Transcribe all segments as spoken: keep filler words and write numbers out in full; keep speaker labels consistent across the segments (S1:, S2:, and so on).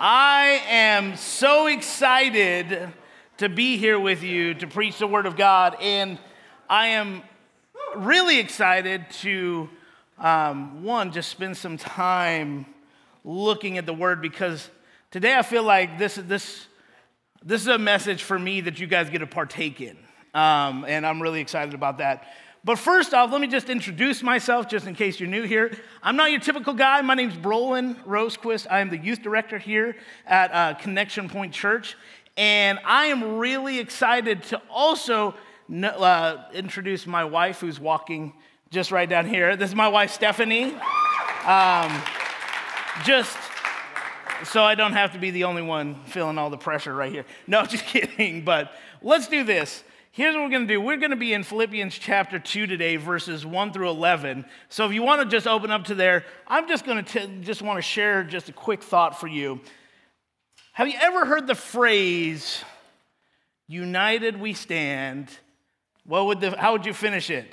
S1: I am so excited to be here with you to preach the Word of God, and I am really excited to, um, one, just spend some time looking at the Word, because today I feel like this, this, this is a message for me that you guys get to partake in, um, and I'm really excited about that. But first off, let me just introduce myself, just in case you're new here. I'm not your typical guy. My name's Brolin Rosequist. I am the youth director here at uh, Connection Point Church. And I am really excited to also uh, introduce my wife, who's walking just right down here. This is my wife, Stephanie. Um, just so I don't have to be the only one feeling all the pressure right here. No, just kidding. But let's do this. Here's what we're going to do. We're going to be in Philippians chapter two today, verses one through eleven. So if you want to just open up to there, I'm just going to t- just want to share just a quick thought for you. Have you ever heard the phrase, "United we stand"? What would the, how would you finish it?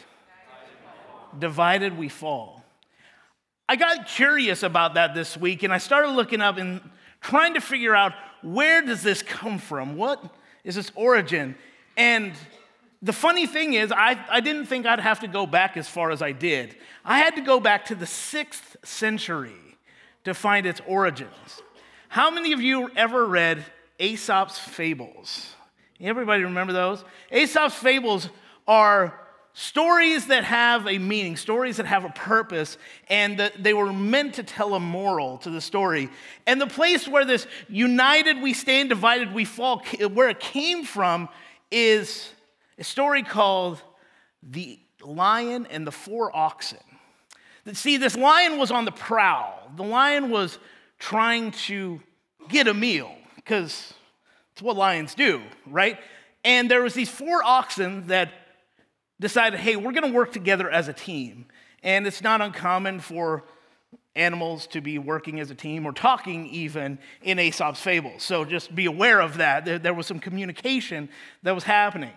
S1: Divided we fall. I got curious about that this week, and I started looking up and trying to figure out, where does this come from? What is its origin? And the funny thing is, I, I didn't think I'd have to go back as far as I did. I had to go back to the sixth century to find its origins. How many of you ever read Aesop's Fables? Everybody remember those? Aesop's Fables are stories that have a meaning, stories that have a purpose, and that they were meant to tell a moral to the story. And the place where this united we stand, divided we fall, where it came from, is a story called The Lion and the Four Oxen. See, this lion was on the prowl. The lion was trying to get a meal, because it's what lions do, right? And there was these four oxen that decided, hey, we're going to work together as a team. And it's not uncommon for animals to be working as a team or talking even in Aesop's Fables. So just be aware of that. There, there was some communication that was happening.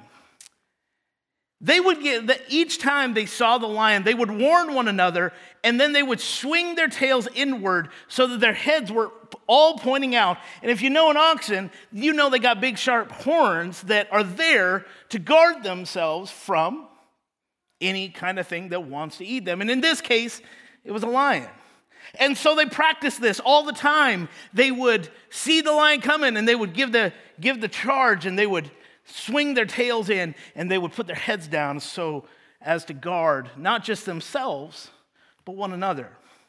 S1: They would get, each time they saw the lion, they would warn one another, and then they would swing their tails inward so that their heads were all pointing out. And if you know an oxen, you know they got big sharp horns that are there to guard themselves from any kind of thing that wants to eat them. And in this case, it was a lion. And so they practiced this all the time. They would see the lion coming, and they would give the give the charge, and they would swing their tails in, and they would put their heads down so as to guard not just themselves, but one another.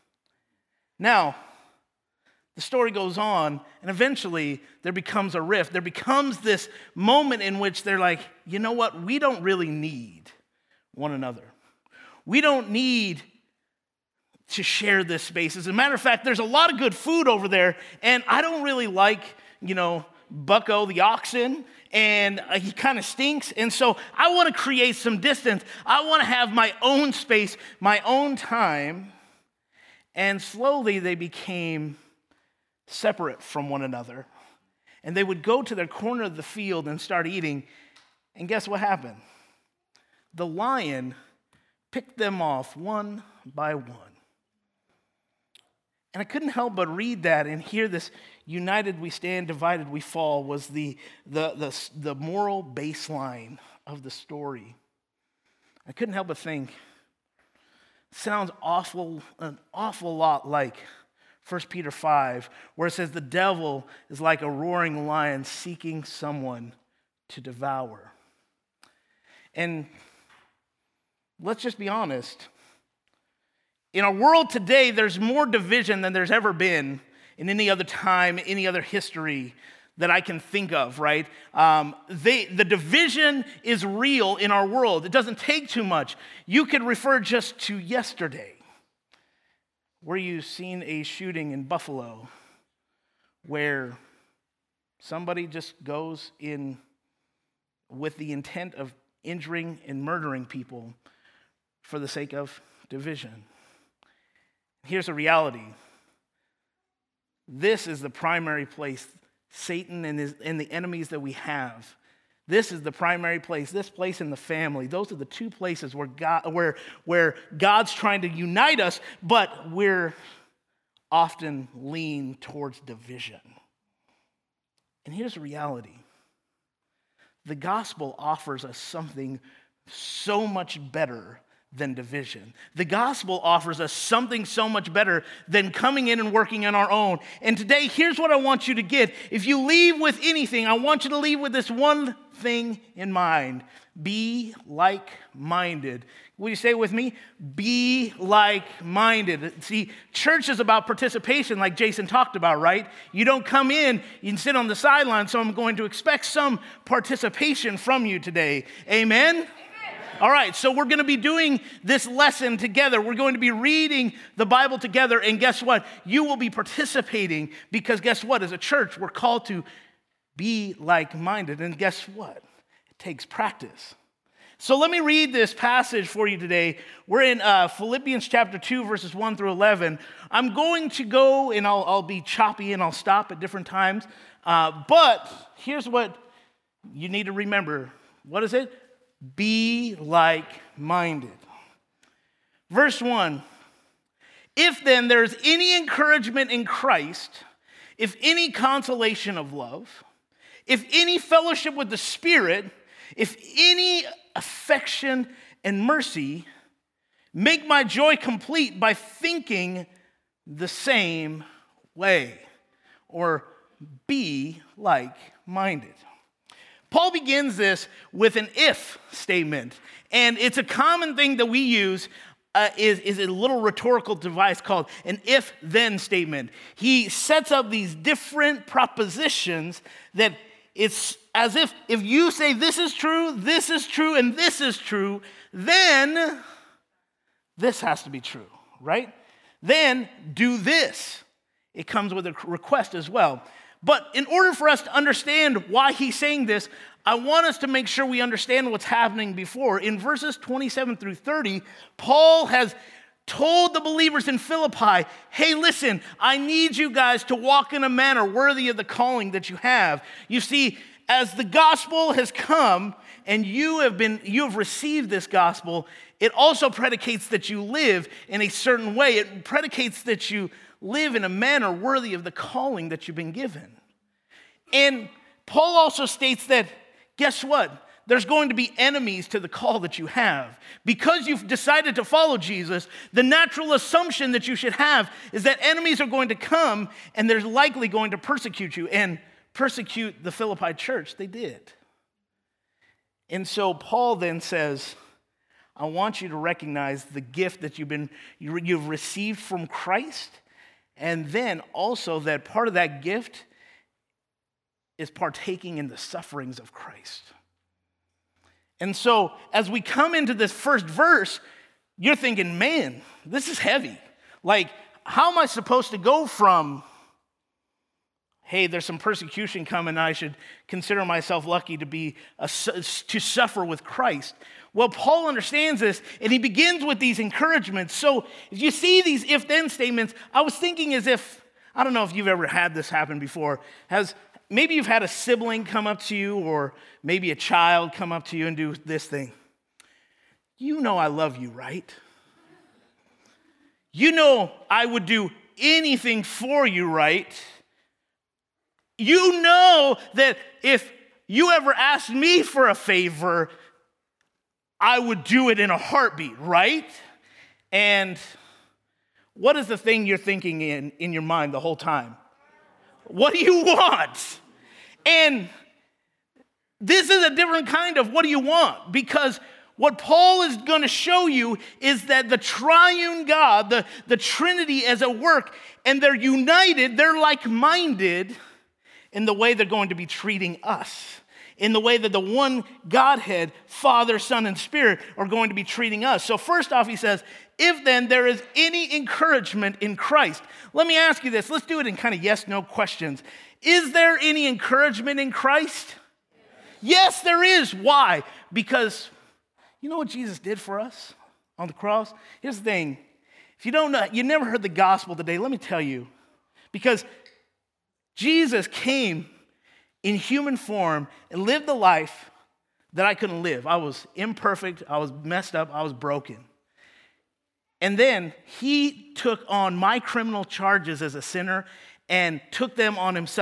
S1: Now, the story goes on, and eventually there becomes a rift. There becomes this moment in which they're like, you know what? We don't really need one another. We don't need to share this space. As a matter of fact, there's a lot of good food over there, and I don't really like, you know, Bucko the oxen, and uh, he kind of stinks, and so I want to create some distance. I want to have my own space, my own time, and slowly they became separate from one another, and they would go to their corner of the field and start eating, and guess what happened? The lion picked them off one by one. And I couldn't help but read that and hear this, united we stand, divided we fall, was the, the, the, the moral baseline of the story. I couldn't help but think, sounds awful, an awful lot like First Peter five, where it says the devil is like a roaring lion seeking someone to devour. And let's just be honest. In our world today, there's more division than there's ever been in any other time, any other history that I can think of, right? Um, they, the division is real in our world. It doesn't take too much. You could refer just to yesterday, where you've seen a shooting in Buffalo where somebody just goes in with the intent of injuring and murdering people for the sake of division. Here's a reality. This is the primary place Satan and, his, and the enemies that we have. This is the primary place, this place in the family. Those are the two places where God, where, where God's trying to unite us, but we're often lean towards division. And here's the reality. The gospel offers us something so much better than division. The gospel offers us something so much better than coming in and working on our own. And today, here's what I want you to get. If you leave with anything, I want you to leave with this one thing in mind. Be like-minded. Will you say it with me? Be like-minded. See, church is about participation like Jason talked about, right? You don't come in, you can sit on the sideline, so I'm going to expect some participation from you today. Amen? All right, so we're going to be doing this lesson together. We're going to be reading the Bible together, and guess what? You will be participating because guess what? As a church, we're called to be like-minded, and guess what? It takes practice. So let me read this passage for you today. We're in uh, Philippians chapter two, verses one through eleven. I'm going to go, and I'll, I'll be choppy, and I'll stop at different times. Uh, but here's what you need to remember. What is it? Be like-minded. Verse one, if then there is any encouragement in Christ, if any consolation of love, if any fellowship with the Spirit, if any affection and mercy, make my joy complete by thinking the same way, or be like-minded. Paul begins this with an if statement, and it's a common thing that we use uh, is, is a little rhetorical device called an if-then statement. He sets up these different propositions that it's as if if you say this is true, this is true, and this is true, then this has to be true, right? Then do this. It comes with a request as well. But in order for us to understand why he's saying this, I want us to make sure we understand what's happening before. In verses twenty-seven through thirty, Paul has told the believers in Philippi, hey, listen, I need you guys to walk in a manner worthy of the calling that you have. You see, as the gospel has come and you have been, you have received this gospel, it also predicates that you live in a certain way. It predicates that you live in a manner worthy of the calling that you've been given. And Paul also states that, guess what? There's going to be enemies to the call that you have. Because you've decided to follow Jesus, the natural assumption that you should have is that enemies are going to come and they're likely going to persecute you. And persecute the Philippi church, they did. And so Paul then says, I want you to recognize the gift that you've been you've received from Christ. And then also that part of that gift is partaking in the sufferings of Christ. And so as we come into this first verse, you're thinking, man, this is heavy. Like, how am I supposed to go from, hey, there's some persecution coming, I should consider myself lucky to be a, to suffer with Christ? Well, Paul understands this, and he begins with these encouragements. So if you see these if-then statements, I was thinking as if, I don't know if you've ever had this happen before. Has maybe you've had a sibling come up to you, or maybe a child come up to you and do this thing. You know I love you, right? You know I would do anything for you, right? You know that if you ever asked me for a favor, I would do it in a heartbeat, right? And what is the thing you're thinking in, in your mind the whole time? What do you want? And this is a different kind of what do you want? Because what Paul is going to show you is that the triune God, the, the Trinity is at work, and they're united, they're like-minded in the way they're going to be treating us, in the way that the one Godhead, Father, Son, and Spirit are going to be treating us. So first off, he says, if then there is any encouragement in Christ. Let me ask you this. Let's do it in kind of yes-no questions. Is there any encouragement in Christ? Yes, there is. Why? Because you know what Jesus did for us on the cross? Here's the thing. If you don't know, you never heard the gospel today, let me tell you. Because Jesus came in human form and lived the life that I couldn't live. I was imperfect. I was messed up. I was broken. And then he took on my criminal charges as a sinner and took them on himself,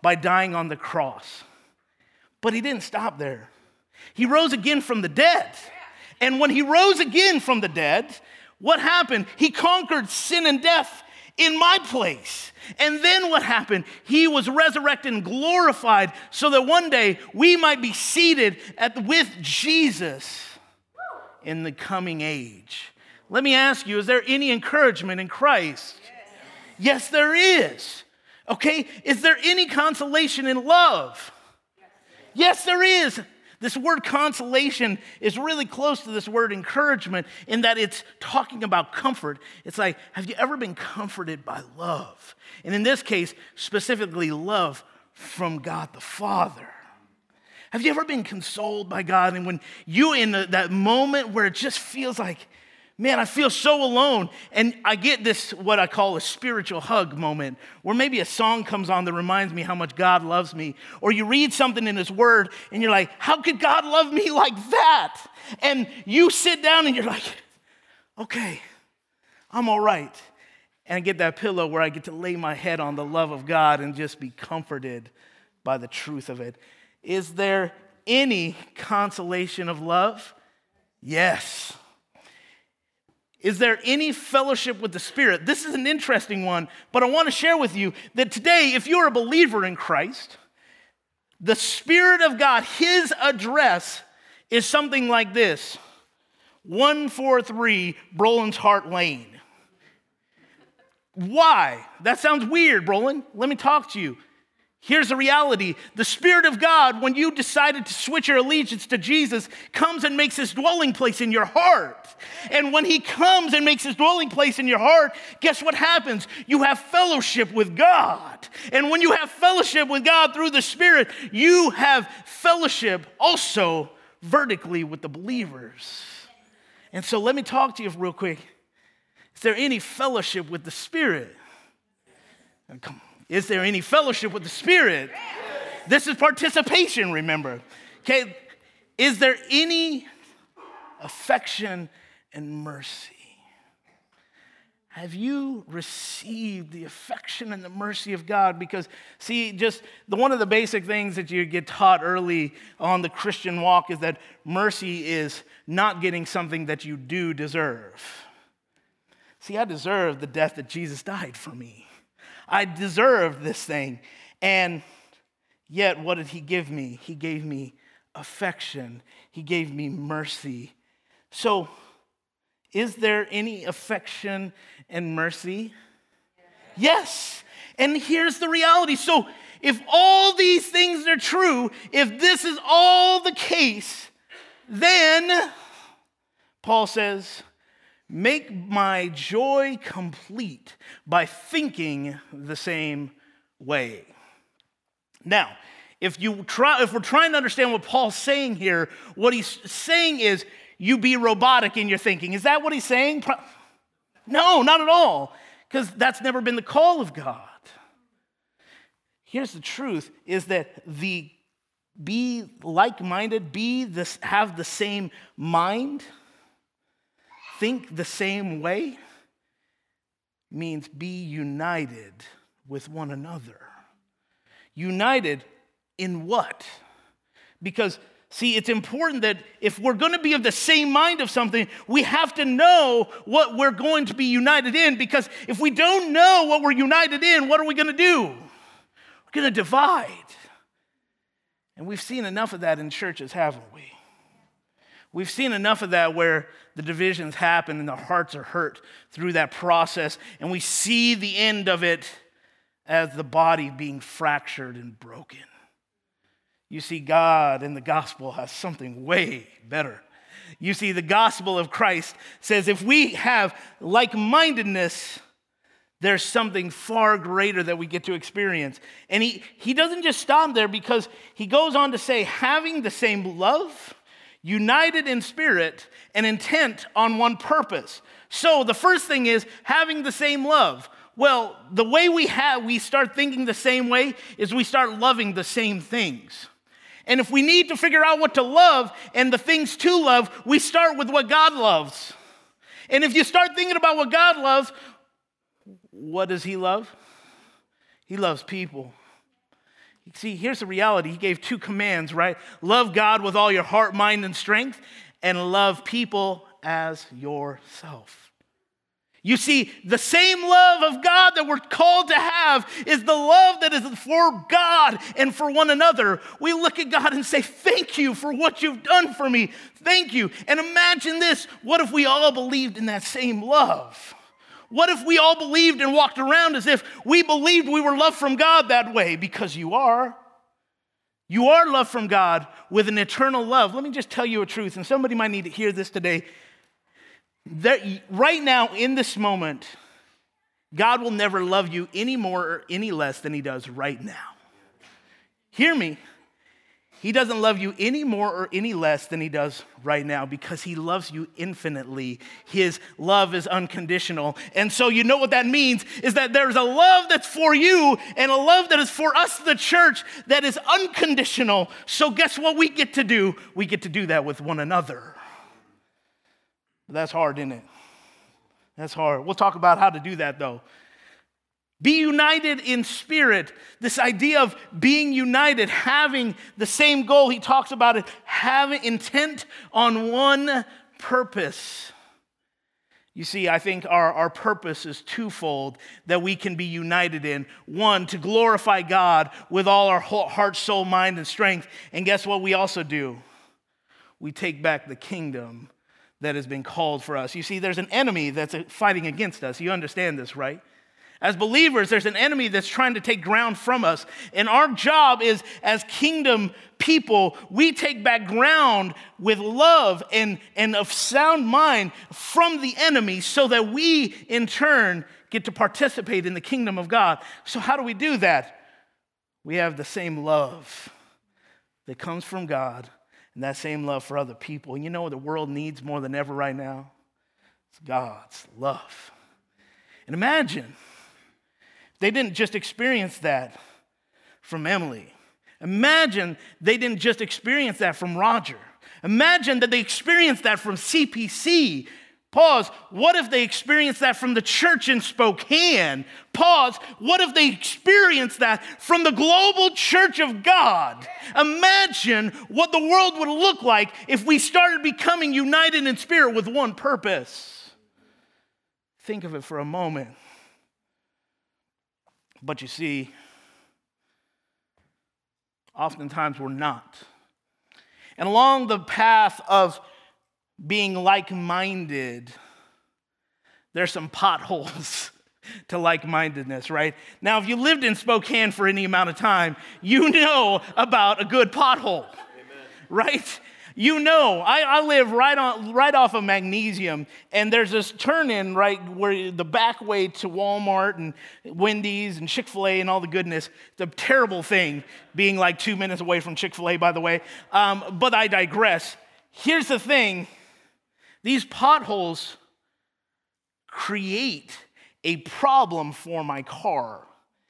S1: by dying on the cross. But he didn't stop there. He rose again from the dead. And when he rose again from the dead, what happened? He conquered sin and death in my place. And then what happened? He was resurrected and glorified so that one day we might be seated at, with Jesus in the coming age. Let me ask you, is there any encouragement in Christ? Yes, there is. Okay, is there any consolation in love? Yes, there is. This word consolation is really close to this word encouragement in that it's talking about comfort. It's like, have you ever been comforted by love? And in this case, specifically love from God the Father. Have you ever been consoled by God? And when you in the, that moment where it just feels like, man, I feel so alone. And I get this, what I call a spiritual hug moment, where maybe a song comes on that reminds me how much God loves me. Or you read something in his word and you're like, how could God love me like that? And you sit down and you're like, okay, I'm all right. And I get that pillow where I get to lay my head on the love of God and just be comforted by the truth of it. Is there any consolation of love? Yes. Is there any fellowship with the Spirit? This is an interesting one, but I want to share with you that today, if you're a believer in Christ, the Spirit of God, his address is something like this: one forty-three Brolin's Heart Lane. Why? That sounds weird, Brolin. Let me talk to you. Here's the reality. The Spirit of God, when you decided to switch your allegiance to Jesus, comes and makes his dwelling place in your heart. And when he comes and makes his dwelling place in your heart, guess what happens? You have fellowship with God. And when you have fellowship with God through the Spirit, you have fellowship also vertically with the believers. And so let me talk to you real quick. Is there any fellowship with the Spirit? Come on. Is there any fellowship with the Spirit? This is participation, remember. Okay, is there any affection and mercy? Have you received the affection and the mercy of God? Because, see, just the, one of the basic things that you get taught early on the Christian walk is that mercy is not getting something that you do deserve. See, I deserve the death that Jesus died for me. I deserved this thing. And yet, what did he give me? He gave me affection. He gave me mercy. So, is there any affection and mercy? Yes. And here's the reality. So, if all these things are true, if this is all the case, then, Paul says, make my joy complete by thinking the same way. Now, if you try, if we're trying to understand what Paul's saying here, what he's saying is you be robotic in your thinking. Is that what he's saying? No, not at all, because that's never been the call of God. Here's the truth: is that the be like-minded, be this, have the same mind, think the same way, means be united with one another. United in what? Because, see, it's important that if we're going to be of the same mind of something, we have to know what we're going to be united in. Because if we don't know what we're united in, what are we going to do? We're going to divide. And we've seen enough of that in churches, haven't we? We've seen enough of that where the divisions happen and the hearts are hurt through that process, and we see the end of it as the body being fractured and broken. You see, God in the gospel has something way better. You see, the gospel of Christ says if we have like-mindedness, there's something far greater that we get to experience. And he, he doesn't just stop there, because he goes on to say, having the same love, united in spirit and intent on one purpose. So the first thing is having the same love. Well, the way we have, we start thinking the same way is we start loving the same things. And if we need to figure out what to love and the things to love, we start with what God loves. And if you start thinking about what God loves, what does he love? He loves people. See, here's the reality. He gave two commands, right? Love God with all your heart, mind, and strength, and love people as yourself. You see, the same love of God that we're called to have is the love that is for God and for one another. We look at God and say, thank you for what you've done for me. Thank you. And imagine this. What if we all believed in that same love? What if we all believed and walked around as if we believed we were loved from God that way? Because you are. You are loved from God with an eternal love. Let me just tell you a truth, and somebody might need to hear this today. That right now, in this moment, God will never love you any more or any less than he does right now. Hear me. He doesn't love you any more or any less than he does right now because he loves you infinitely. His love is unconditional. And so you know what that means is that there's a love that's for you and a love that is for us, the church, that is unconditional. So guess what we get to do? We get to do that with one another. That's hard, isn't it? That's hard. We'll talk about how to do that, though. Be united in spirit. This idea of being united, having the same goal. He talks about it, having intent on one purpose. You see, I think our, our purpose is twofold that we can be united in. One, to glorify God with all our heart, soul, mind, and strength. And guess what we also do? We take back the kingdom that has been called for us. You see, there's an enemy that's fighting against us. You understand this, right? As believers, there's an enemy that's trying to take ground from us. And our job is, as kingdom people, we take back ground with love and, and of sound mind from the enemy so that we, in turn, get to participate in the kingdom of God. So how do we do that? We have the same love that comes from God and that same love for other people. And you know what the world needs more than ever right now? It's God's love. And imagine they didn't just experience that from Emily. Imagine they didn't just experience that from Roger. Imagine that they experienced that from C P C. Pause. What if they experienced that from the church in Spokane? Pause. What if they experienced that from the global church of God? Imagine what the world would look like if we started becoming united in spirit with one purpose. Think of it for a moment. But you see, oftentimes we're not. And along the path of being like-minded, there's some potholes to like-mindedness, right? Now, if you lived in Spokane for any amount of time, you know about a good pothole, Amen. Right? You know, I, I live right on, right off of Magnesium, and there's this turn-in, right, where the back way to Walmart and Wendy's and Chick-fil-A and all the goodness. It's a terrible thing, being like two minutes away from Chick-fil-A, by the way. Um, but I digress. Here's the thing. These potholes create a problem for my car.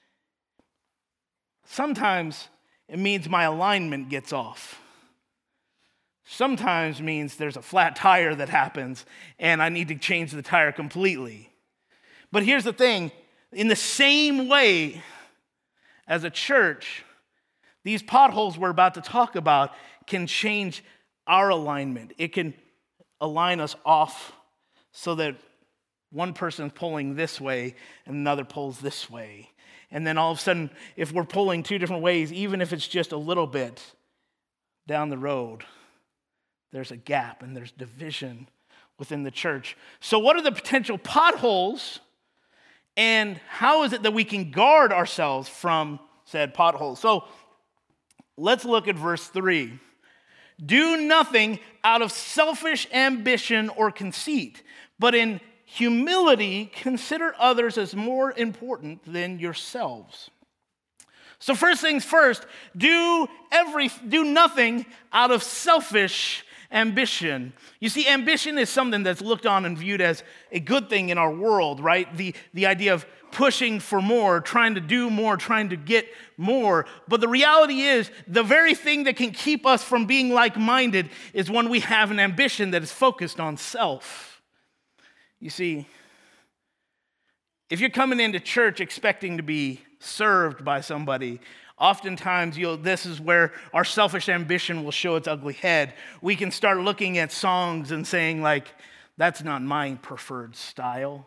S1: Sometimes it means my alignment gets off. Sometimes means there's a flat tire that happens and I need to change the tire completely. But here's the thing. In the same way as a church, these potholes we're about to talk about can change our alignment. It can align us off so that one person's pulling this way and another pulls this way. And then all of a sudden, if we're pulling two different ways, even if it's just a little bit down the road, there's a gap and there's division within the church. So what are the potential potholes, and how is it that we can guard ourselves from said potholes? So let's look at verse three. Do nothing out of selfish ambition or conceit, but in humility consider others as more important than yourselves. So first things first, do every do nothing out of selfish ambition. You see, ambition is something that's looked on and viewed as a good thing in our world, right? The, the idea of pushing for more, trying to do more, trying to get more. But the reality is, the very thing that can keep us from being like-minded is when we have an ambition that is focused on self. You see, if you're coming into church expecting to be served by somebody, oftentimes you'll, this is where our selfish ambition will show its ugly head. We can start looking at songs and saying like, that's not my preferred style.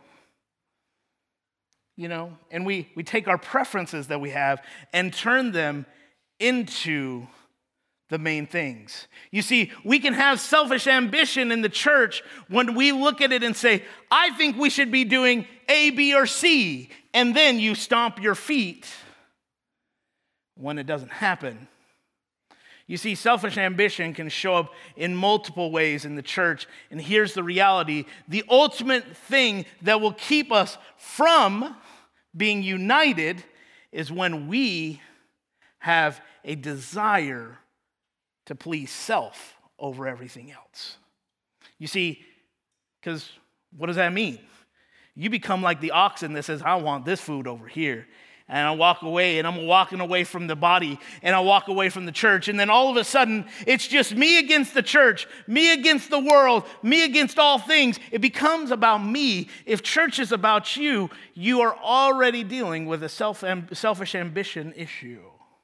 S1: You know, and we, we take our preferences that we have and turn them into the main things. You see, we can have selfish ambition in the church when we look at it and say, I think we should be doing A, B, or C, and then you stomp your feet when it doesn't happen. You see, selfish ambition can show up in multiple ways in the church, and here's the reality. The ultimate thing that will keep us from being united is when we have a desire to please self over everything else. You see, because what does that mean? You become like the oxen that says, I want this food over here. And I walk away, and I'm walking away from the body, and I walk away from the church. And then all of a sudden, it's just me against the church, me against the world, me against all things. It becomes about me. If church is about you, you are already dealing with a self, selfish ambition issue.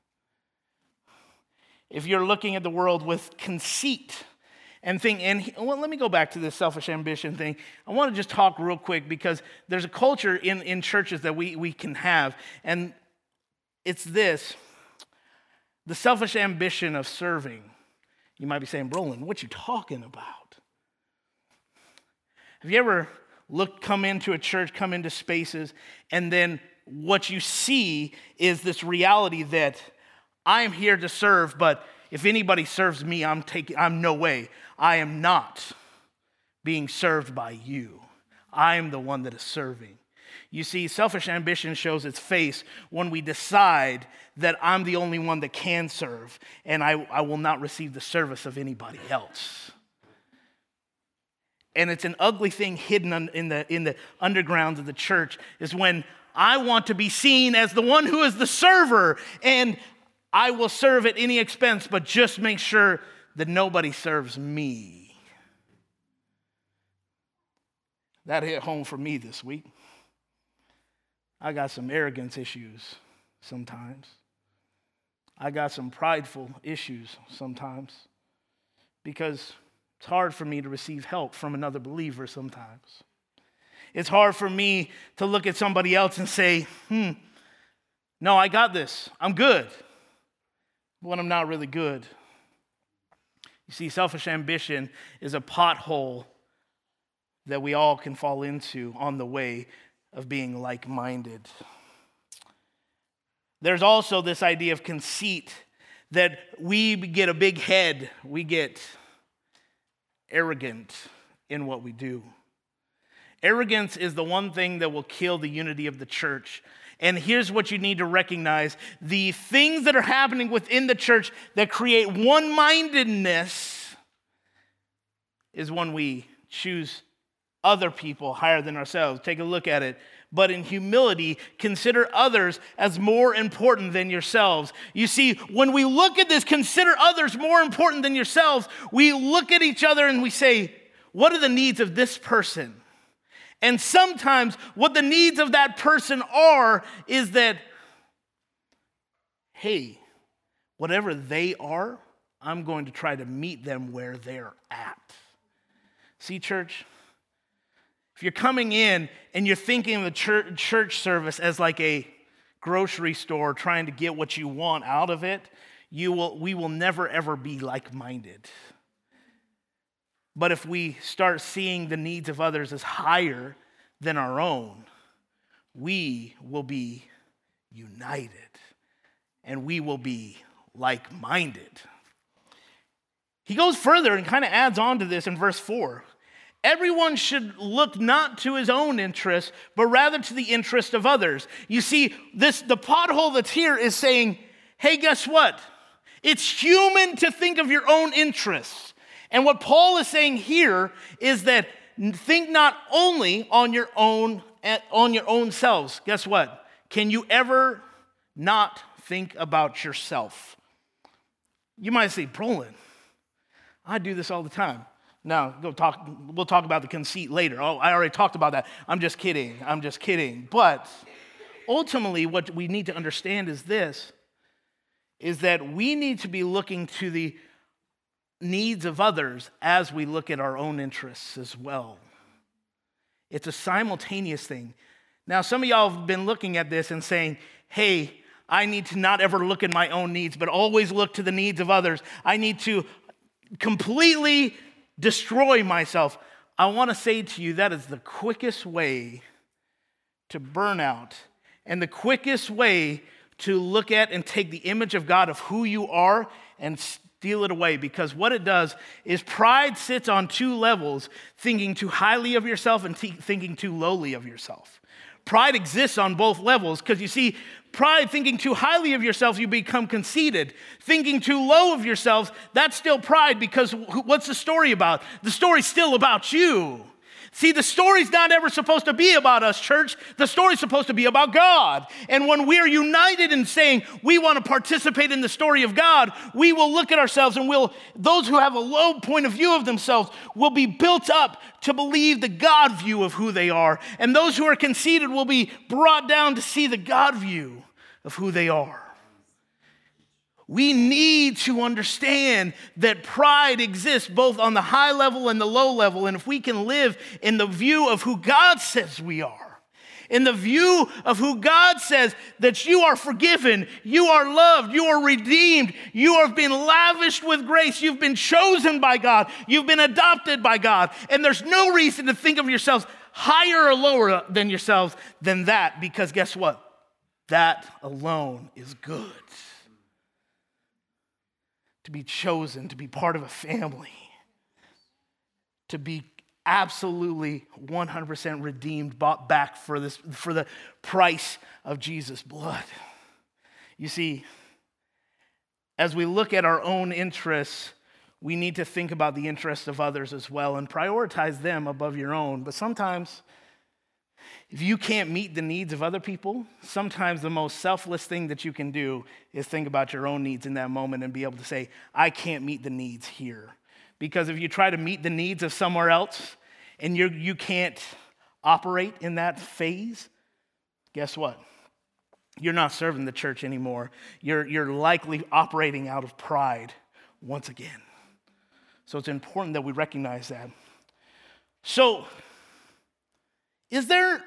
S1: If you're looking at the world with conceit and think, and well, let me go back to this selfish ambition thing. I want to just talk real quick because there's a culture in, in churches that we, we can have, and it's this, the selfish ambition of serving. You might be saying, Brolin, what you talking about? Have you ever looked, come into a church, come into spaces, and then what you see is this reality that I am here to serve, but if anybody serves me, I'm taking, I'm no way. I am not being served by you. I am the one that is serving. You see, selfish ambition shows its face when we decide that I'm the only one that can serve, and I, I will not receive the service of anybody else. And it's an ugly thing hidden in the, in the undergrounds of the church is when I want to be seen as the one who is the server, and I will serve at any expense, but just make sure that nobody serves me. That hit home for me this week. I got some arrogance issues sometimes. I got some prideful issues sometimes because it's hard for me to receive help from another believer sometimes. It's hard for me to look at somebody else and say, hmm, no, I got this. I'm good. When I'm not really good. You see, selfish ambition is a pothole that we all can fall into on the way of being like-minded. There's also this idea of conceit, that we get a big head, we get arrogant in what we do. Arrogance is the one thing that will kill the unity of the church. And here's what you need to recognize. The things that are happening within the church that create one-mindedness is when we choose other people higher than ourselves. Take a look at it. But in humility, consider others as more important than yourselves. You see, when we look at this, consider others more important than yourselves, we look at each other and we say, what are the needs of this person? And sometimes what the needs of that person are is that, hey, whatever they are, I'm going to try to meet them where they're at. See, church, if you're coming in and you're thinking of the church, church service as like a grocery store trying to get what you want out of it, you will, we will never, ever be like-minded. But if we start seeing the needs of others as higher than our own, we will be united and we will be like-minded. He goes further and kind of adds on to this in verse four. Everyone should look not to his own interest, but rather to the interest of others. You see, this the pothole that's here is saying, hey, guess what? It's human to think of your own interests. And what Paul is saying here is that think not only on your own on your own selves. Guess what? Can you ever not think about yourself? You might say, Brolin, I do this all the time. No, go talk. We'll talk about the conceit later. Oh, I already talked about that. I'm just kidding. I'm just kidding. But ultimately, what we need to understand is this. is that we need to be looking to the needs of others as we look at our own interests as well. It's a simultaneous thing. Now, some of y'all have been looking at this and saying, hey, I need to not ever look at my own needs, but always look to the needs of others. I need to completely destroy myself. I want to say to you, that is the quickest way to burn out and the quickest way to look at and take the image of God of who you are and steal it away. Because what it does is pride sits on two levels, thinking too highly of yourself and t- thinking too lowly of yourself. Pride exists on both levels because you see, pride, thinking too highly of yourself, you become conceited. Thinking too low of yourself, that's still pride because what's the story about? The story's still about you. See, the story's not ever supposed to be about us, church. The story's supposed to be about God. And when we're united in saying we want to participate in the story of God, we will look at ourselves and we'll, those who have a low point of view of themselves will be built up to believe the God view of who they are. And those who are conceited will be brought down to see the God view of who they are. We need to understand that pride exists both on the high level and the low level. And if we can live in the view of who God says we are, in the view of who God says that you are forgiven, you are loved, you are redeemed, you have been lavished with grace, you've been chosen by God, you've been adopted by God, and there's no reason to think of yourselves higher or lower than yourselves than that, because guess what? That alone is good. To be chosen, to be part of a family, to be absolutely one hundred percent redeemed, bought back for this for the price of Jesus' blood. You see, as we look at our own interests, we need to think about the interests of others as well and prioritize them above your own. But sometimes, if you can't meet the needs of other people, sometimes the most selfless thing that you can do is think about your own needs in that moment and be able to say, I can't meet the needs here. Because if you try to meet the needs of somewhere else and you you can't operate in that phase, guess what? You're not serving the church anymore. You're, you're likely operating out of pride once again. So it's important that we recognize that. So, is there...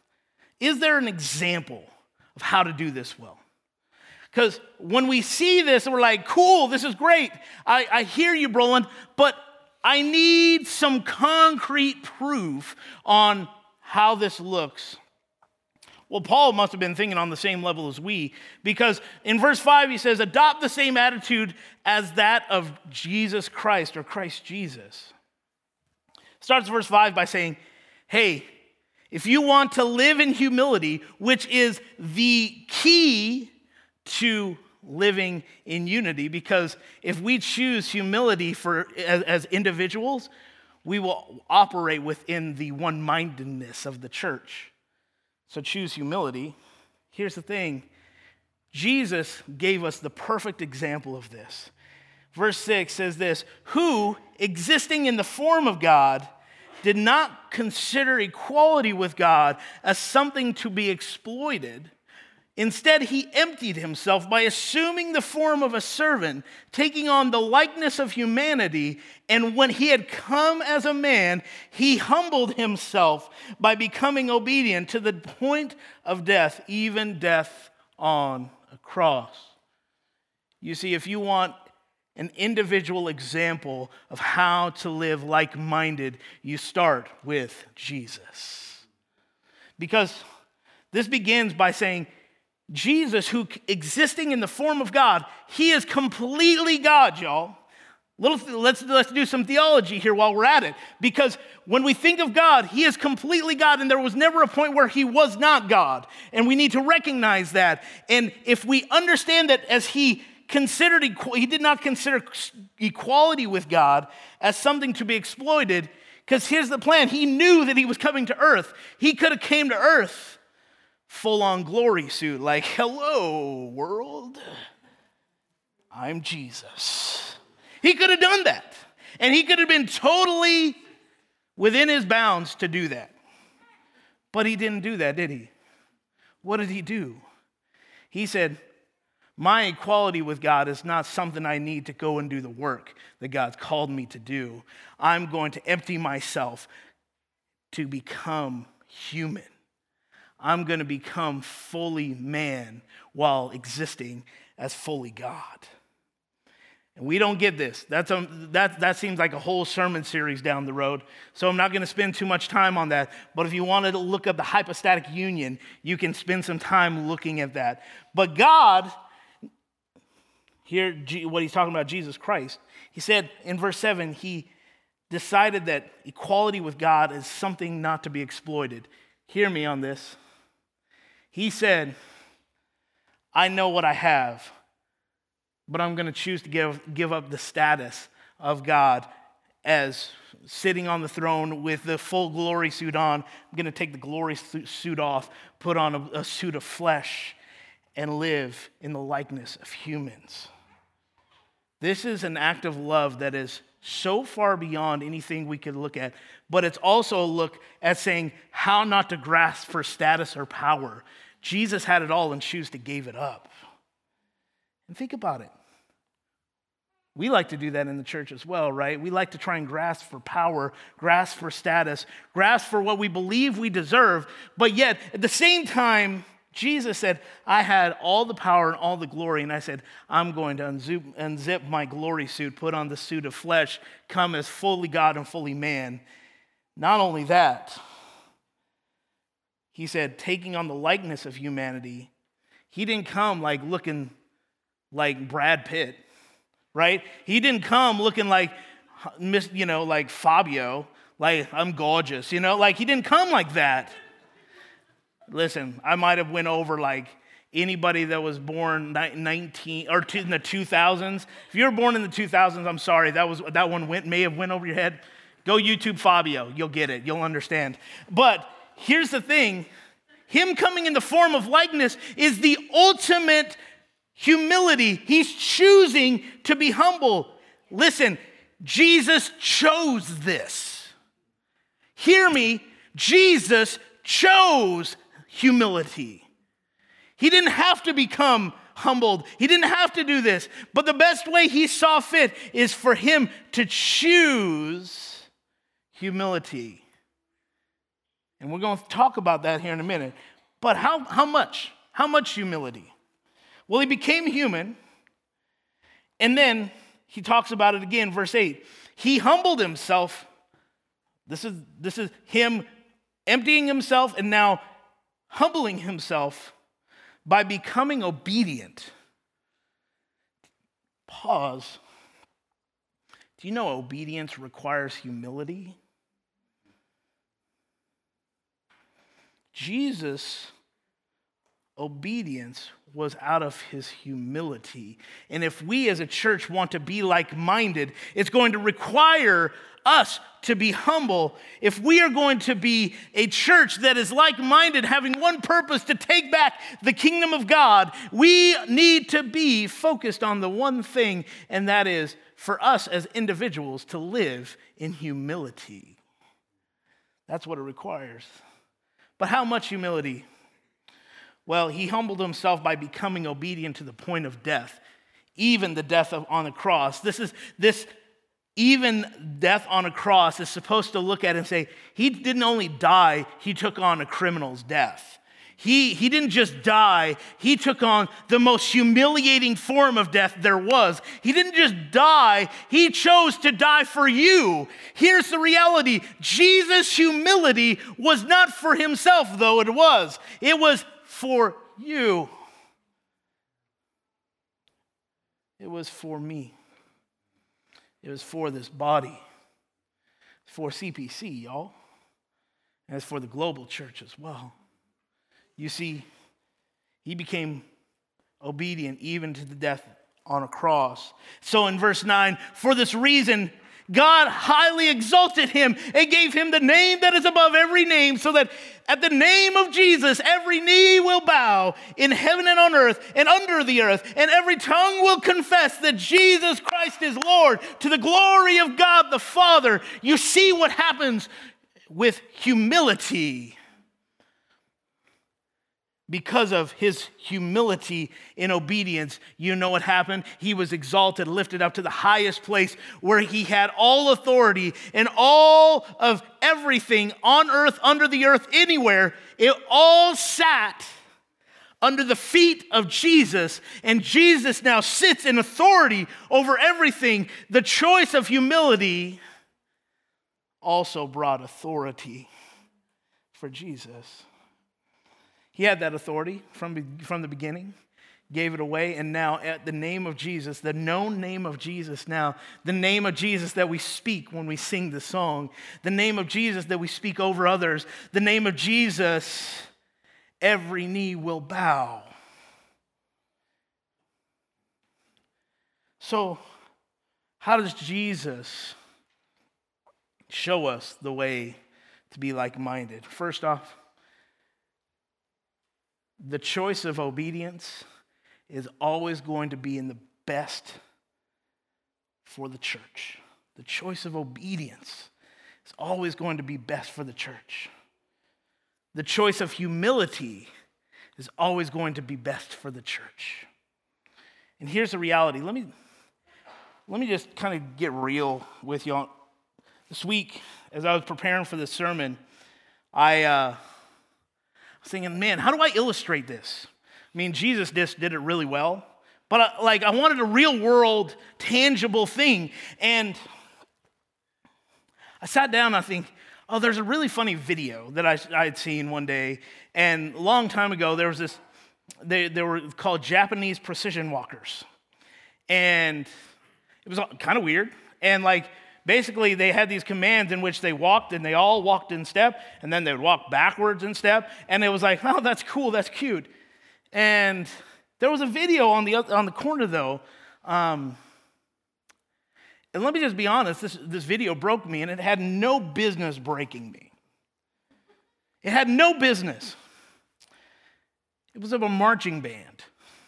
S1: Is there an example of how to do this well? Because when we see this, we're like, cool, this is great. I, I hear you, Brolin, but I need some concrete proof on how this looks. Well, Paul must have been thinking on the same level as we, because in verse five, he says, adopt the same attitude as that of Jesus Christ, or Christ Jesus. Starts verse five by saying, hey, if you want to live in humility, which is the key to living in unity, because if we choose humility for as, as individuals, we will operate within the one-mindedness of the church. So choose humility. Here's the thing. Jesus gave us the perfect example of this. Verse six says this, who, existing in the form of God, did not consider equality with God as something to be exploited. Instead, he emptied himself by assuming the form of a servant, taking on the likeness of humanity, and when he had come as a man, he humbled himself by becoming obedient to the point of death, even death on a cross. You see, if you want an individual example of how to live like-minded, you start with Jesus. Because this begins by saying, Jesus, who existing in the form of God, he is completely God, y'all. Little, let's, let's do some theology here while we're at it. Because when we think of God, he is completely God, and there was never a point where he was not God. And we need to recognize that. And if we understand that as he considered, he did not consider equality with God as something to be exploited, because here's the plan. He knew that he was coming to earth. He could have came to earth full-on glory suit, like, hello, world, I'm Jesus. He could have done that, and he could have been totally within his bounds to do that. But he didn't do that, did he? What did he do? He said, My equality with God is not something I need to go and do the work that God's called me to do. I'm going to empty myself to become human. I'm going to become fully man while existing as fully God. And we don't get this. That's a, that, that seems like a whole sermon series down the road. So I'm not going to spend too much time on that. But if you wanted to look up the hypostatic union, you can spend some time looking at that. But God, here, what he's talking about, Jesus Christ, he said in verse seven, he decided that equality with God is something not to be exploited. Hear me on this. He said, I know what I have, but I'm going to choose to give, give up the status of God as sitting on the throne with the full glory suit on. I'm going to take the glory suit off, put on a, a suit of flesh, and live in the likeness of humans. This is an act of love that is so far beyond anything we could look at, but it's also a look at saying how not to grasp for status or power. Jesus had it all and chose to give it up. And think about it. We like to do that in the church as well, right? We like to try and grasp for power, grasp for status, grasp for what we believe we deserve, but yet at the same time, Jesus said, I had all the power and all the glory, and I said, I'm going to unzip, unzip my glory suit, put on the suit of flesh, come as fully God and fully man. Not only that, he said, taking on the likeness of humanity, he didn't come like looking like Brad Pitt, right? He didn't come looking like, you know, like Fabio, like I'm gorgeous, you know, like he didn't come like that. Listen, I might have went over like anybody that was born nineteen or in the two thousands. If you were born in the two thousands, I'm sorry, that was that one went may have went over your head. Go YouTube Fabio, you'll get it, you'll understand. But here's the thing, him coming in the form of likeness is the ultimate humility. He's choosing to be humble. Listen, Jesus chose this. Hear me, Jesus chose humility. He didn't have to become humbled. He didn't have to do this. But the best way he saw fit is for him to choose humility. And we're going to talk about that here in a minute. But how, how much? How much humility? Well, he became human. And then he talks about it again, verse eight. He humbled himself. This is, this is him emptying himself and now humbling himself by becoming obedient. Pause. Do you know obedience requires humility? Jesus' obedience was out of his humility. And if we as a church want to be like-minded, it's going to require us to be humble. If we are going to be a church that is like-minded, having one purpose to take back the kingdom of God, we need to be focused on the one thing, and that is for us as individuals to live in humility. That's what it requires. But how much humility? Well, he humbled himself by becoming obedient to the point of death, even the death of, on the cross. This is this even death on a cross is supposed to look at it and say, he didn't only die, he took on a criminal's death. He, he didn't just die, he took on the most humiliating form of death there was. He didn't just die, he chose to die for you. Here's the reality. Jesus' humility was not for himself, though it was. It was for you. It was for me. It was for this body. It's for C P C, y'all. And it's for the global church as well. You see, he became obedient even to the death on a cross. So in verse nine, for this reason, God highly exalted him and gave him the name that is above every name, so that at the name of Jesus, every knee will bow in heaven and on earth and under the earth, and every tongue will confess that Jesus Christ is Lord, to the glory of God the Father. You see what happens with humility. because of his humility in obedience, you know what happened? He was exalted, lifted up to the highest place where he had all authority and all of everything on earth, under the earth, anywhere. It all sat under the feet of Jesus, and Jesus now sits in authority over everything. The choice of humility also brought authority for Jesus. He had that authority from, from the beginning, gave it away, and now at the name of Jesus, the known name of Jesus now, the name of Jesus that we speak when we sing the song, the name of Jesus that we speak over others, the name of Jesus, every knee will bow. So, how does Jesus show us the way to be like-minded? First off, the choice of obedience is always going to be in the best for the church. The choice of obedience is always going to be best for the church. The choice of humility is always going to be best for the church. And here's the reality. Let me, let me just kind of get real with y'all. This week, as I was preparing for this sermon, I... Uh, I was thinking, man, how do I illustrate this? I mean, Jesus just did it really well, but I, like I wanted a real world, tangible thing. And I sat down and I think, oh, there's a really funny video that I, I had seen one day. And a long time ago, there was this, they, they were called Japanese precision walkers. And it was kind of weird. And like, basically, they had these commands in which they walked, and they all walked in step, and then they would walk backwards in step, and it was like, oh, that's cool, that's cute. And there was a video on the on the corner, though, um, and let me just be honest, this, this video broke me, and it had no business breaking me. It had no business. It was of a marching band.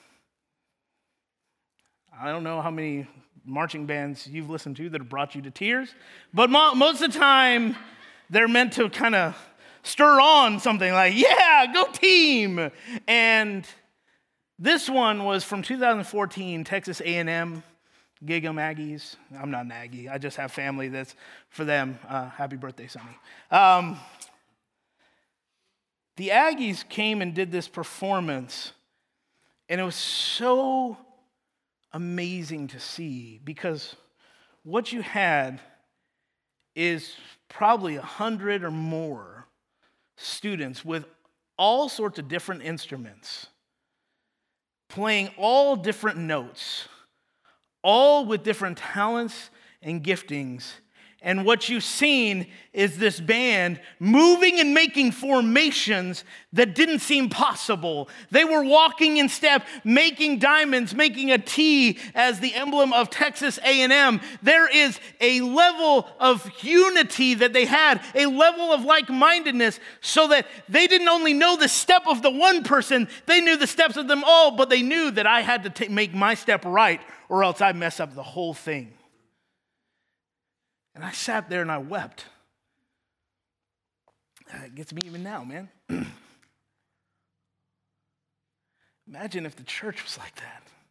S1: I don't know how many marching bands you've listened to that have brought you to tears, but mo- most of the time they're meant to kind of stir on something like, yeah, go team. And this one was from two thousand fourteen, Texas A and M, Gig 'em Aggies. I'm not an Aggie, I just have family that's for them. Uh, happy birthday, Sonny. Um, the Aggies came and did this performance, and it was so amazing to see, because what you had is probably a hundred or more students with all sorts of different instruments, playing all different notes, all with different talents and giftings. And what you've seen is this band moving and making formations that didn't seem possible. They were walking in step, making diamonds, making a T as the emblem of Texas A and M. There is a level of unity that they had, a level of like-mindedness, so that they didn't only know the step of the one person, they knew the steps of them all, but they knew that I had to t- make my step right, or else I'd mess up the whole thing. And I sat there and I wept. It gets me even now, man. Imagine if the church was like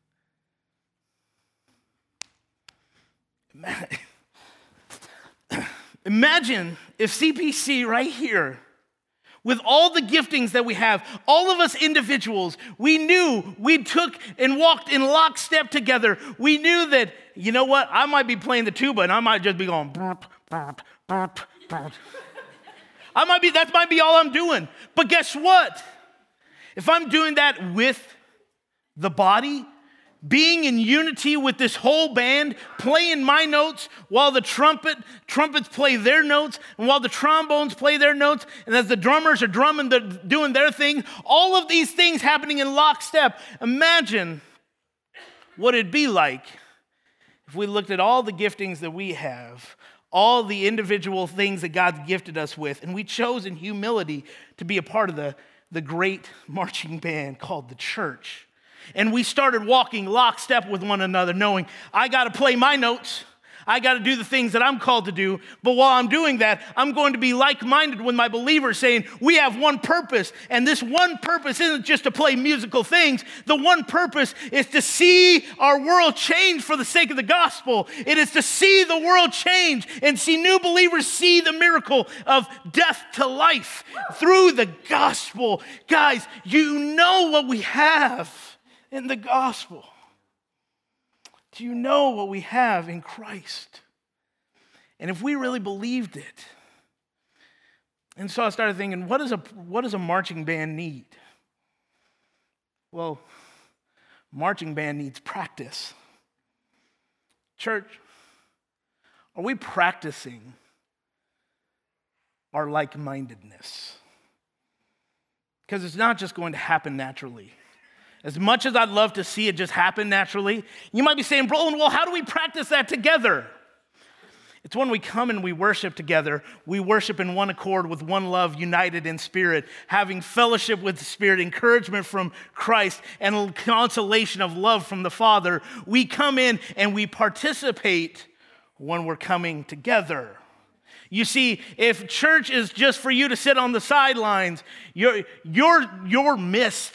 S1: that. Imagine if C P C right here, with all the giftings that we have, all of us individuals, we knew we took and walked in lockstep together. We knew that, you know what, I might be playing the tuba and I might just be going, burp, burp, burp, burp. I might be, that might be all I'm doing. But guess what? If I'm doing that with the body, being in unity with this whole band, playing my notes while the trumpet trumpets play their notes, and while the trombones play their notes, and as the drummers are drumming, they're doing their thing, all of these things happening in lockstep. Imagine what it'd be like if we looked at all the giftings that we have, all the individual things that God's gifted us with, and we chose in humility to be a part of the, the great marching band called the church. And we started walking lockstep with one another, knowing I got to play my notes, I got to do the things that I'm called to do. But while I'm doing that, I'm going to be like-minded with my believers, saying we have one purpose. And this one purpose isn't just to play musical things. The one purpose is to see our world change for the sake of the gospel. It is to see the world change and see new believers see the miracle of death to life through the gospel. Guys, you know what we have in the gospel. Do you know what we have in Christ? And if we really believed it, and so I started thinking, what does a, what does a marching band need? Well, marching band needs practice. Church, are we practicing our like-mindedness? Because it's not just going to happen naturally. As much as I'd love to see it just happen naturally, you might be saying, Roland, well, how do we practice that together? It's when we come and we worship together. We worship in one accord with one love, united in spirit, having fellowship with the Spirit, encouragement from Christ, and consolation of love from the Father. We come in and we participate when we're coming together. You see, if church is just for you to sit on the sidelines, you're, you're, you're missed.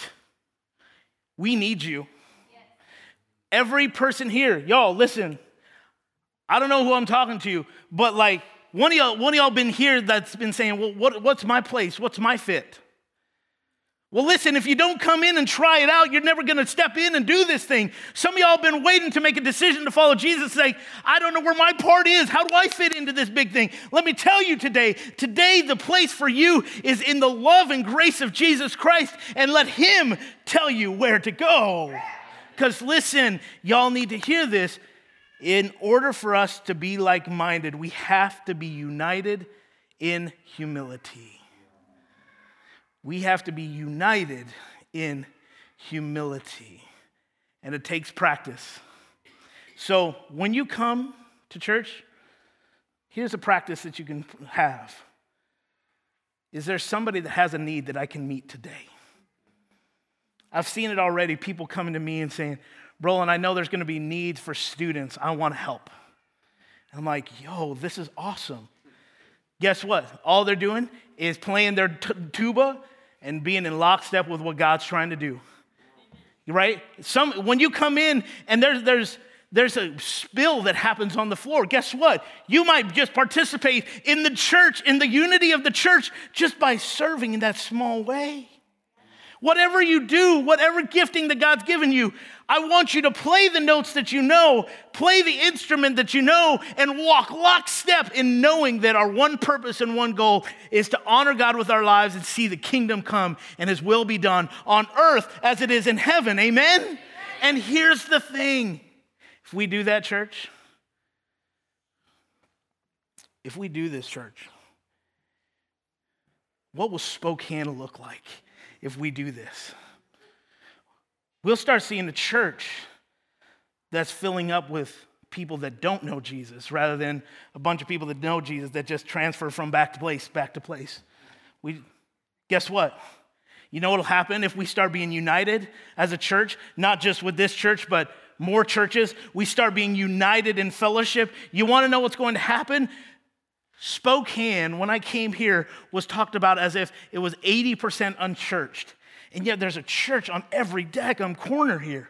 S1: We need you. Yes. Every person here, y'all, listen. I don't know who I'm talking to, but like one of y'all, one of y'all been here that's been saying, well, what, what's my place? What's my fit? Well, listen, if you don't come in and try it out, you're never going to step in and do this thing. Some of y'all have been waiting to make a decision to follow Jesus, saying, I don't know where my part is. How do I fit into this big thing? Let me tell you today, today the place for you is in the love and grace of Jesus Christ, and let him tell you where to go. Because listen, y'all need to hear this. In order for us to be like-minded, we have to be united in humility. We have to be united in humility, and it takes practice. So when you come to church, here's a practice that you can have. Is there somebody that has a need that I can meet today? I've seen it already, people coming to me and saying, Roland, I know there's going to be needs for students. I want to help. And I'm like, yo, this is awesome. Guess what? All they're doing is playing their t- tuba and being in lockstep with what God's trying to do, right? Some when you come in and there's there's there's a spill that happens on the floor. Guess what? You might just participate in the church, in the unity of the church, just by serving in that small way. Whatever you do, whatever gifting that God's given you, I want you to play the notes that you know, play the instrument that you know, and walk lockstep in knowing that our one purpose and one goal is to honor God with our lives and see the kingdom come and his will be done on earth as it is in heaven. Amen? Amen. And here's the thing. If we do that, church, if we do this, church, what will Spokane look like if we do this? We'll start seeing a church that's filling up with people that don't know Jesus rather than a bunch of people that know Jesus that just transfer from back to place, back to place. We, guess what? You know what'll happen if we start being united as a church, not just with this church, but more churches. We start being united in fellowship. You want to know what's going to happen? Spokane, when I came here, was talked about as if it was eighty percent unchurched. And yet there's a church on every daggum corner here.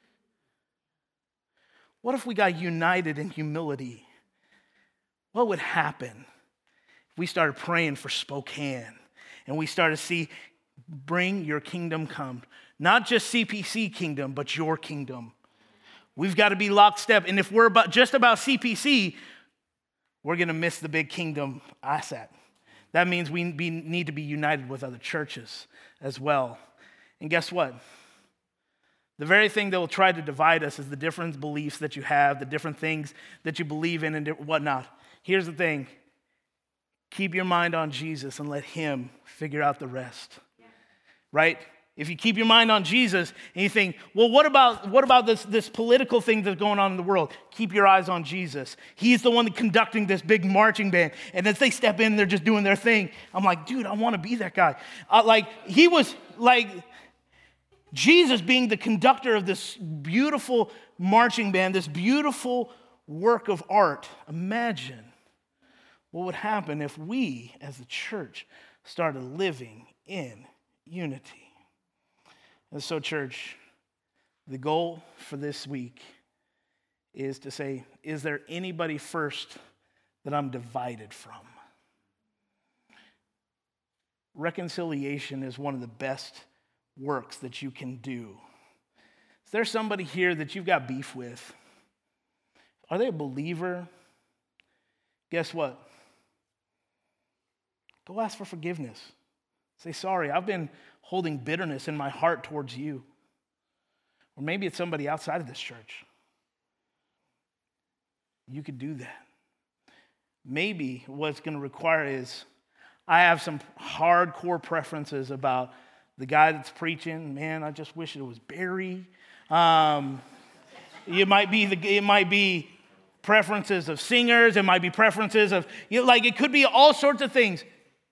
S1: What if we got united in humility? What would happen if we started praying for Spokane and we started to see, bring your kingdom come? Not just C P C kingdom, but your kingdom. We've got to be lockstep. And if we're about, just about C P C, we're going to miss the big kingdom asset. That means we be, need to be united with other churches as well. And guess what? The very thing that will try to divide us is the different beliefs that you have, the different things that you believe in and whatnot. Here's the thing. Keep your mind on Jesus and let him figure out the rest. Yeah. Right? If you keep your mind on Jesus and you think, well, what about what about this, this political thing that's going on in the world? Keep your eyes on Jesus. He's the one conducting this big marching band. And as they step in, they're just doing their thing. I'm like, dude, I want to be that guy. Uh, like, he was like Jesus being the conductor of this beautiful marching band, this beautiful work of art. Imagine what would happen if we, as a church, started living in unity. And so, church, the goal for this week is to say, is there anybody first that I'm divided from? Reconciliation is one of the best works that you can do. Is there somebody here that you've got beef with? Are they a believer? Guess what? Go ask for forgiveness. Say, sorry, I've been holding bitterness in my heart towards you. Or maybe it's somebody outside of this church. You could do that. Maybe what it's going to require is, I have some hardcore preferences about the guy that's preaching. Man, I just wish it was Barry. Um, it might be the. It might be preferences of singers. It might be preferences of, you know, like it could be all sorts of things.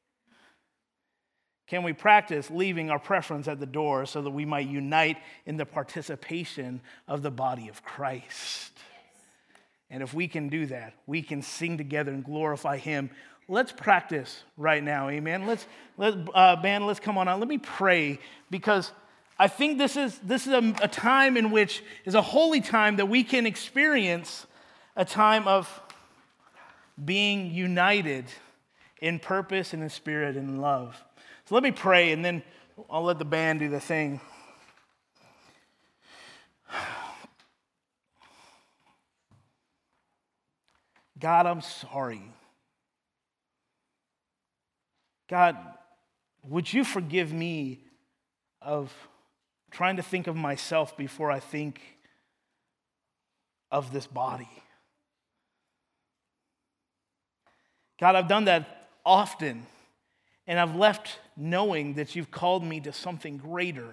S1: Can we practice leaving our preference at the door so that we might unite in the participation of the body of Christ? And if we can do that, we can sing together and glorify Him. Let's practice right now, amen. Let's let uh, band. Let's come on out. Let me pray, because I think this is this is a, a time in which is a holy time that we can experience a time of being united in purpose and in spirit and in love. So let me pray, and then I'll let the band do the thing. God, I'm sorry. God, would you forgive me of trying to think of myself before I think of this body? God, I've done that often, and I've left knowing that you've called me to something greater.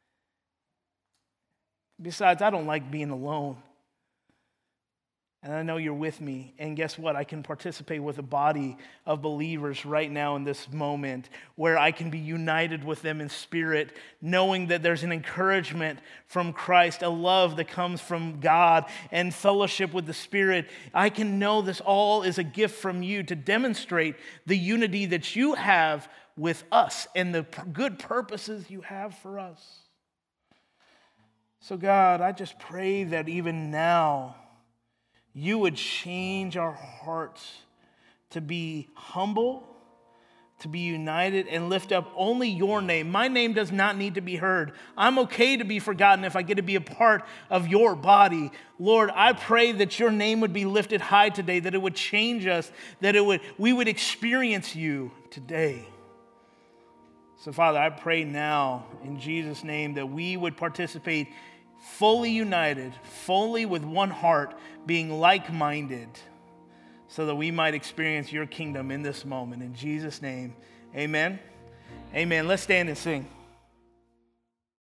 S1: Besides, I don't like being alone. And I know you're with me. And guess what? I can participate with a body of believers right now in this moment where I can be united with them in spirit, knowing that there's an encouragement from Christ, a love that comes from God, and fellowship with the Spirit. I can know this all is a gift from you to demonstrate the unity that you have with us and the good purposes you have for us. So God, I just pray that even now, you would change our hearts to be humble, to be united, and lift up only your name. My name does not need to be heard. I'm okay to be forgotten if I get to be a part of your body. Lord, I pray that your name would be lifted high today, that it would change us, that it would we would experience you today. So, Father, I pray now in Jesus' name that we would participate fully united, fully with one heart, being like-minded, so that we might experience your kingdom in this moment. In Jesus' name, amen. Amen. Let's stand and sing.